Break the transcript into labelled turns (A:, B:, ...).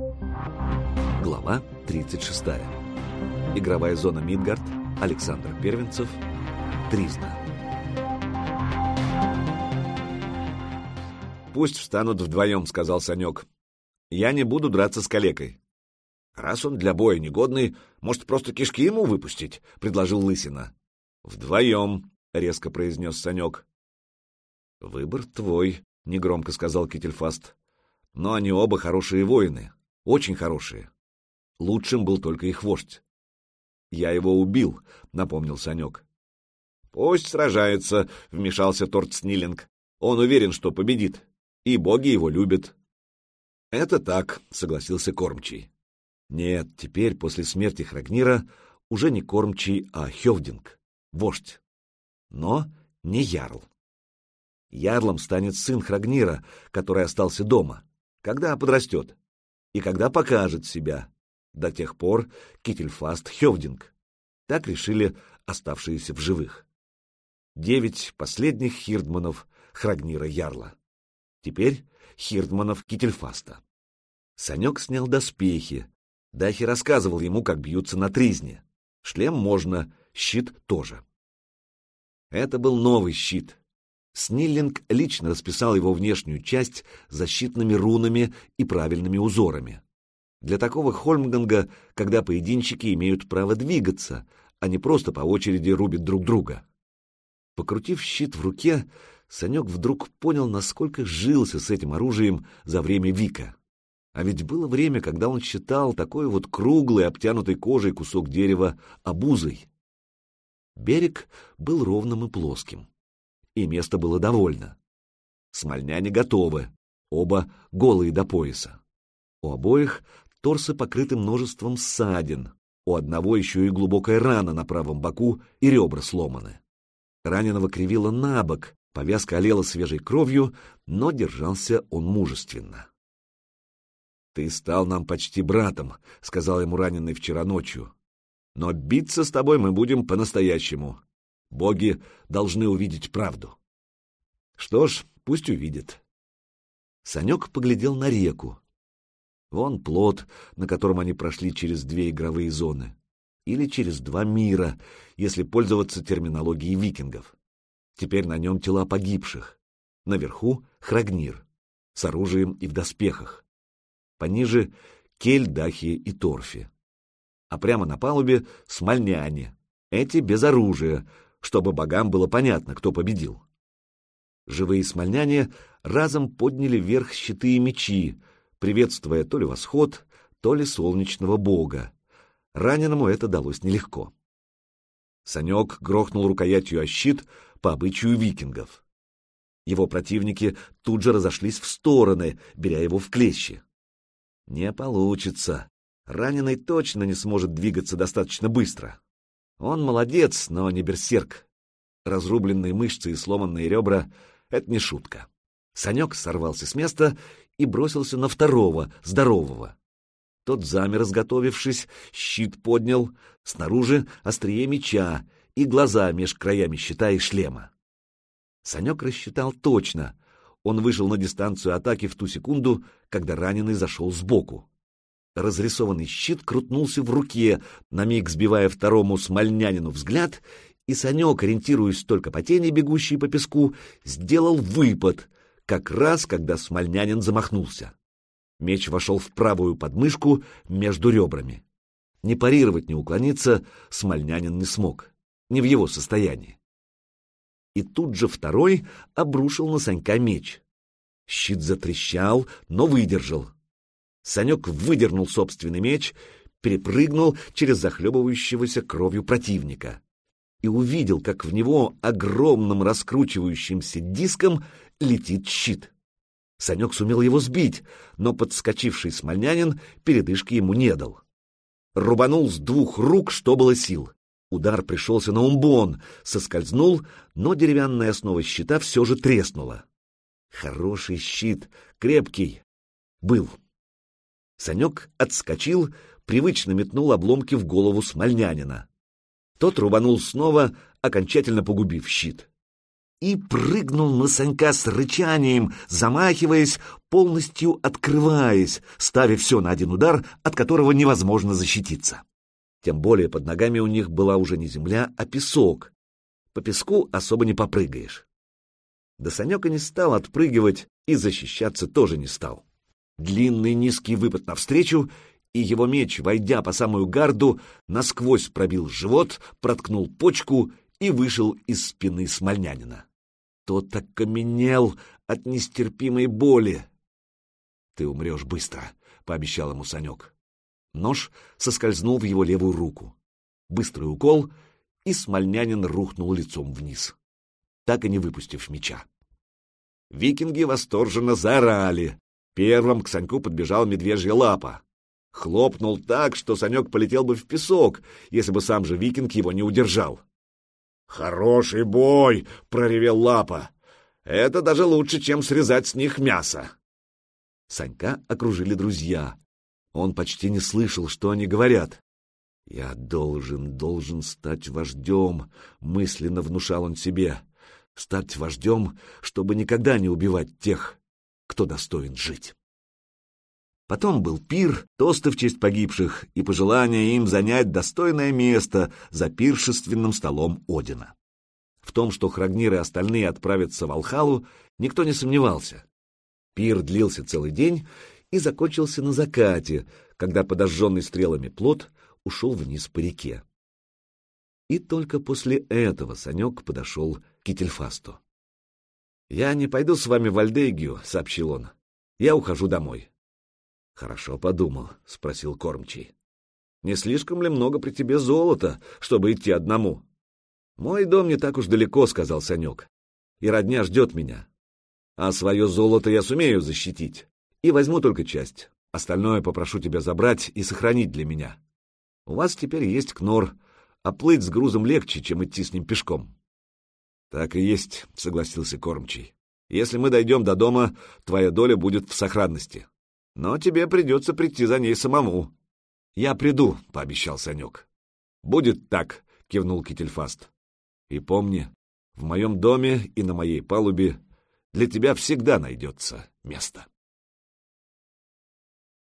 A: Глава 36. Игровая зона Мидгард. Александр Первенцев. Тризна.
B: «Пусть встанут вдвоем», — сказал Санек. «Я не буду драться с калекой». «Раз он для боя негодный, может, просто кишки ему выпустить?» — предложил Лысина. «Вдвоем», — резко произнес Санек. «Выбор твой», — негромко сказал Кительфаст. «Но они оба хорошие воины, очень хорошие. Лучшим был только их вождь». «Я его убил», — напомнил Санек. «Пусть сражается», — вмешался Торт Сниллинг. «Он уверен, что победит, и боги его любят». «Это так», — согласился Кормчий. Нет, теперь, после смерти Храгнира, уже не Кормчий, а Хёвдинг, вождь. Но не ярл. Ярлом станет сын Храгнира, который остался дома, когда подрастет, и когда покажет себя. До тех пор Кительфаст Хёвдинг. Так решили оставшиеся в живых. 9 последних хирдманов Храгнира Ярла. Теперь хирдманов Кительфаста. Санек снял доспехи. Дахи рассказывал ему, как бьются на Тризне. Шлем можно, щит тоже. Это был новый щит. Сниллинг лично расписал его внешнюю часть защитными рунами и правильными узорами. Для такого Хольмганга, когда поединщики имеют право двигаться, а не просто по очереди рубят друг друга. Покрутив щит в руке, Санек вдруг понял, насколько жился с этим оружием за время Вика. А ведь было время, когда он считал такой вот круглый, обтянутый кожей кусок дерева обузой. Берег был ровным и плоским, и места было довольно. Смольняне готовы, оба голые до пояса. У обоих торсы покрыты множеством ссадин, у одного еще и глубокая рана на правом боку и ребра сломаны. Раненого кривило на бок, повязка олела свежей кровью, но держался он мужественно. «Ты стал нам почти братом», — сказал ему раненый вчера ночью. «Но биться с тобой мы будем по-настоящему. Боги должны увидеть правду». «Что ж, пусть увидят». Санек поглядел на реку. Вон плот, на котором они прошли через 2 игровые зоны. Или через 2 мира, если пользоваться терминологией викингов. Теперь на нем тела погибших. Наверху — Храгнир, с оружием и в доспехах. Пониже — Кель, Дахи и Торфи. А прямо на палубе — смольняне, эти без оружия, чтобы богам было понятно, кто победил. Живые смольняне разом подняли вверх щиты и мечи, приветствуя то ли восход, то ли солнечного бога. Раненому это далось нелегко. Санек грохнул рукоятью о щит по обычаю викингов. Его противники тут же разошлись в стороны, беря его в клещи. Не получится. Раненый точно не сможет двигаться достаточно быстро. Он молодец, но не берсерк. Разрубленные мышцы и сломанные ребра — это не шутка. Санек сорвался с места и бросился на второго, здорового. Тот замер, изготовившись, щит поднял, снаружи острие меча и глаза меж краями щита и шлема. Санек рассчитал точно. Он вышел на дистанцию атаки в ту секунду, когда раненый зашел сбоку. Разрисованный щит крутнулся в руке, на миг сбивая второму смольнянину взгляд, и Санек, ориентируясь только по тени, бегущей по песку, сделал выпад, как раз когда смольнянин замахнулся. Меч вошел в правую подмышку между ребрами. Ни парировать, ни уклониться смольнянин не смог, не в его состоянии. И тут же второй обрушил на Санька меч. Щит затрещал, но выдержал. Санек выдернул собственный меч, перепрыгнул через захлебывающегося кровью противника и увидел, как в него огромным раскручивающимся диском летит щит. Санек сумел его сбить, но подскочивший смольнянин передышки ему не дал. Рубанул с 2 рук, что было сил. Удар пришелся на умбон, соскользнул, но деревянная основа щита все же треснула. Хороший щит, крепкий. Был. Санек отскочил, привычно метнул обломки в голову смольнянина. Тот рубанул снова, окончательно погубив щит.
A: и прыгнул на Санька с рычанием, замахиваясь, полностью открываясь, ставя все на один удар, от которого невозможно защититься. Тем более под ногами у них была уже не земля, а песок. По песку особо не попрыгаешь. Да Санек и не стал отпрыгивать, и защищаться тоже не стал. Длинный низкий выпад навстречу, и его меч, войдя по самую гарду, насквозь пробил живот, проткнул почку и вышел из спины смольнянина. Тот окаменел от нестерпимой боли. «Ты умрешь быстро», — пообещал ему Санек. Нож соскользнул в его левую руку. Быстрый укол, и смольнянин рухнул лицом вниз, так и не выпустив меча. Викинги восторженно заорали. Первым к Саньку подбежал медвежья лапа. Хлопнул так, что Санек полетел бы в песок, если бы сам же викинг его не удержал. «Хороший бой!» — проревел лапа. «Это даже лучше, чем срезать с них мясо!» Санька окружили друзья. Он почти не слышал, что они говорят. «Я должен стать вождем», — мысленно внушал он себе. «Стать вождем, чтобы никогда не убивать тех, кто достоин жить». Потом был пир, тосты в честь погибших и пожелание им занять достойное место за пиршественным столом Одина. В том, что Храгнир и остальные отправятся в Валхалу, никто не сомневался. Пир длился целый день и закончился на закате, когда подожженный стрелами плот ушел вниз по реке. И только после этого Санек подошел к Кительфасту. «Я не пойду с вами в Альдегию», — сообщил он. «Я ухожу домой». «Хорошо подумал», — спросил кормчий. «Не слишком ли много при тебе золота, чтобы идти одному?» «Мой дом не так уж далеко», — сказал Санек, — «и родня ждет меня. А свое золото я сумею защитить, и возьму только часть. Остальное попрошу тебя забрать и сохранить для меня. У вас теперь есть Кнор, а плыть с грузом легче, чем идти с ним пешком». «Так и есть», — согласился кормчий. «Если мы дойдем до дома, твоя доля будет в сохранности. Но тебе придется прийти за ней самому». «Я приду», — пообещал Санек. «Будет так», — кивнул Кительфаст. «И помни, в моем доме и на моей палубе для тебя всегда найдется место».